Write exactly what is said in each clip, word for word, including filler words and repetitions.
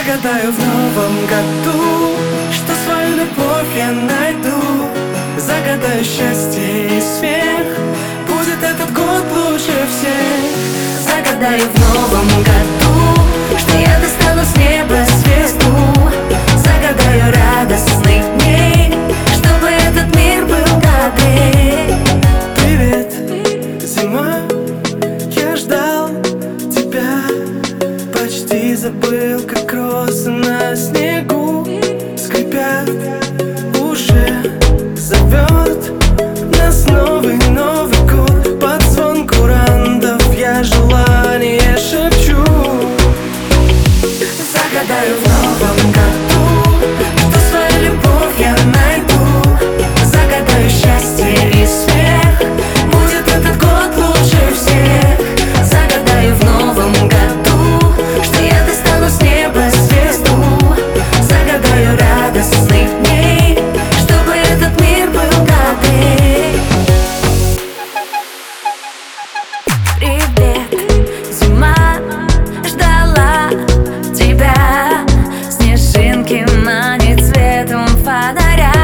Загадаю в новом году, что свою любовь я найду. Загадаю счастье и смех, будет этот год лучше всех. Загадаю в новом году, что я достану с неба звезду. Загадаю радостных дней, чтобы этот мир был добрей. Привет, зима, я ждал тебя. Почти забыл, как розы на снегу скрипят. Уже зовет нас новый Новый год. Под звон курантов я желание шепчу. Загадаю в новом году, что свою любовь я найду. Загадаю счастье и смех, будет этот год лучше всех. Загадаю в новом году, что я достану с неба звезду. Загадаю радостных дней, чтобы этот мир был добрей. Привет, зима, ждала тебя. Снежинки манит цветом фонаря.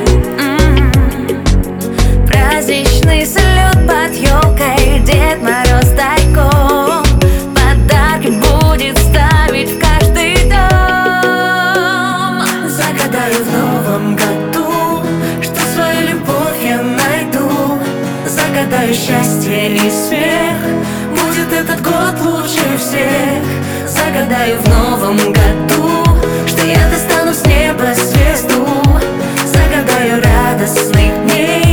М-м-м. Праздничный салют под елкой, Дед Мороз тайком подарки будет ставить в каждый дом. Загадаю в новом году, что свою любовь я найду. Загадаю счастье и смех, будет этот год лучше всех. Загадаю в новом году, что я достану с неба звезду. Загадаю радостных дней,